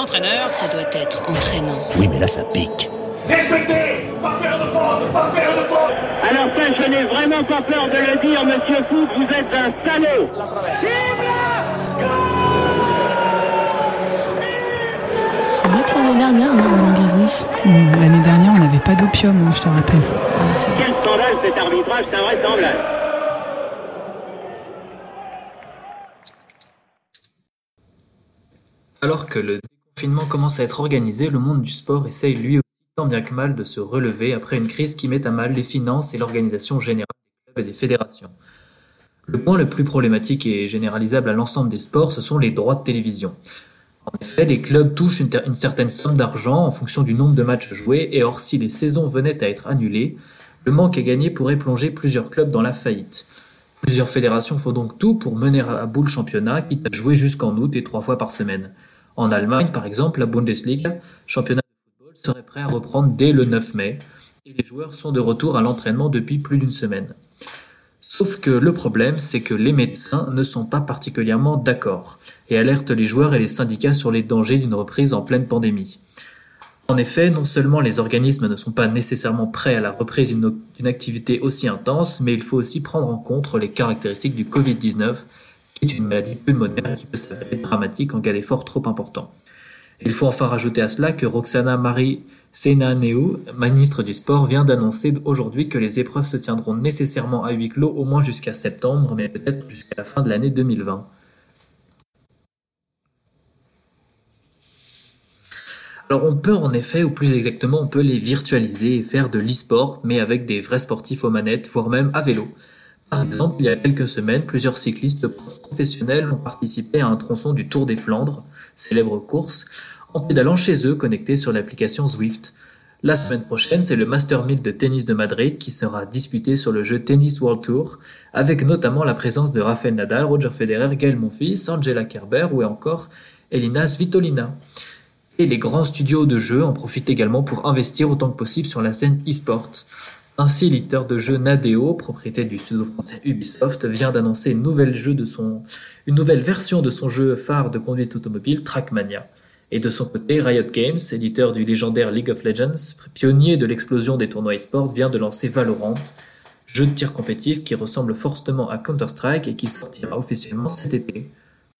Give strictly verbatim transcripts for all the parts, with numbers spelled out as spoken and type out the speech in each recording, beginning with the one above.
Entraîneur, ça doit être entraînant. Oui, mais là, ça pique. Respectez! Pas faire de faute! Pas faire de faute! Alors ça, je n'ai vraiment pas peur de le dire, monsieur Foot, vous êtes un salaud! C'est vrai que l'année dernière, hein, Roland Garros. L'année dernière, on n'avait pas d'opium, hein, je te rappelle. Ah, c'est Quel scandale cet arbitrage, c'est invraisemblable! Alors que le déconfinement commence à être organisé, le monde du sport essaye lui aussi tant bien que mal de se relever après une crise qui met à mal les finances et l'organisation générale des clubs et des fédérations. Le point le plus problématique et généralisable à l'ensemble des sports, ce sont les droits de télévision. En effet, les clubs touchent une, ter- une certaine somme d'argent en fonction du nombre de matchs joués, et or si les saisons venaient à être annulées, le manque à gagner pourrait plonger plusieurs clubs dans la faillite. Plusieurs fédérations font donc tout pour mener à bout le championnat, quitte à jouer jusqu'en août et trois fois par semaine. En Allemagne, par exemple, la Bundesliga, championnat de football, serait prêt à reprendre dès le neuf mai, et les joueurs sont de retour à l'entraînement depuis plus d'une semaine. Sauf que le problème, c'est que les médecins ne sont pas particulièrement d'accord, et alertent les joueurs et les syndicats sur les dangers d'une reprise en pleine pandémie. En effet, non seulement les organismes ne sont pas nécessairement prêts à la reprise d'une, d'une activité aussi intense, mais il faut aussi prendre en compte les caractéristiques du covid dix-neuf, qui est une maladie pulmonaire qui peut s'avérer dramatique en cas d'effort trop important. Il faut enfin rajouter à cela que Roxana Mari-Seinänehu, ministre du Sport, vient d'annoncer aujourd'hui que les épreuves se tiendront nécessairement à huis clos au moins jusqu'à septembre, mais peut-être jusqu'à la fin de l'année deux mille vingt. Alors on peut en effet, ou plus exactement on peut les virtualiser et faire de l'e-sport, mais avec des vrais sportifs aux manettes, voire même à vélo. Par exemple, il y a quelques semaines, plusieurs cyclistes professionnels ont participé à un tronçon du Tour des Flandres, célèbre course, en pédalant chez eux connectés sur l'application Zwift. La semaine prochaine, c'est le Master mille de tennis de Madrid qui sera disputé sur le jeu Tennis World Tour, avec notamment la présence de Rafael Nadal, Roger Federer, Gaël Monfils, Angela Kerber ou encore Elina Svitolina. Et les grands studios de jeux en profitent également pour investir autant que possible sur la scène e-sport. Ainsi, l'éditeur de jeux Nadeo, propriété du studio français Ubisoft, vient d'annoncer une nouvelle, jeu de son, une nouvelle version de son jeu phare de conduite automobile, Trackmania. Et de son côté, Riot Games, éditeur du légendaire League of Legends, pionnier de l'explosion des tournois e-sport, vient de lancer Valorant, jeu de tir compétitif qui ressemble fortement à Counter-Strike et qui sortira officiellement cet été.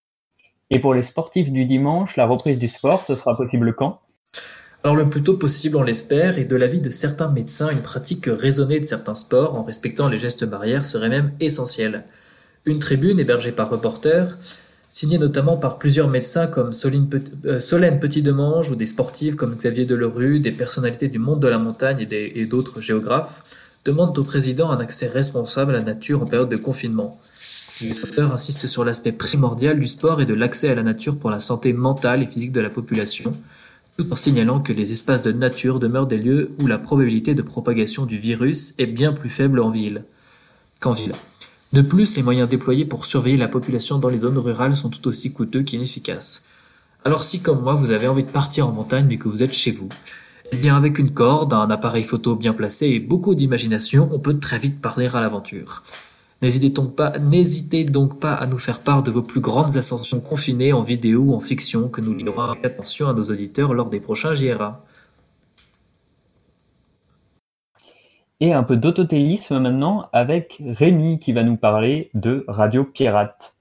Et pour les sportifs du dimanche, la reprise du sport, ce sera possible quand ? Alors le plus tôt possible, on l'espère, et de l'avis de certains médecins, une pratique raisonnée de certains sports, en respectant les gestes barrières, serait même essentielle. Une tribune hébergée par Reporter, signée notamment par plusieurs médecins comme Solène Petit, euh, Solène Petit-Demange ou des sportifs comme Xavier Delerue, des personnalités du monde de la montagne et, des, et d'autres géographes, demandent au président un accès responsable à la nature en période de confinement. Les auteurs insistent sur l'aspect primordial du sport et de l'accès à la nature pour la santé mentale et physique de la population, tout en signalant que les espaces de nature demeurent des lieux où la probabilité de propagation du virus est bien plus faible en ville qu'en ville. De plus, les moyens déployés pour surveiller la population dans les zones rurales sont tout aussi coûteux qu'inefficaces. Alors si, comme moi, vous avez envie de partir en montagne mais que vous êtes chez vous, eh bien avec une corde, un appareil photo bien placé et beaucoup d'imagination, on peut très vite partir à l'aventure. N'hésitez donc pas, n'hésitez donc pas à nous faire part de vos plus grandes ascensions confinées en vidéo ou en fiction que nous lirons avec attention à nos auditeurs lors des prochains J R A. Et un peu d'autotélisme maintenant avec Rémi qui va nous parler de Radio Pirate.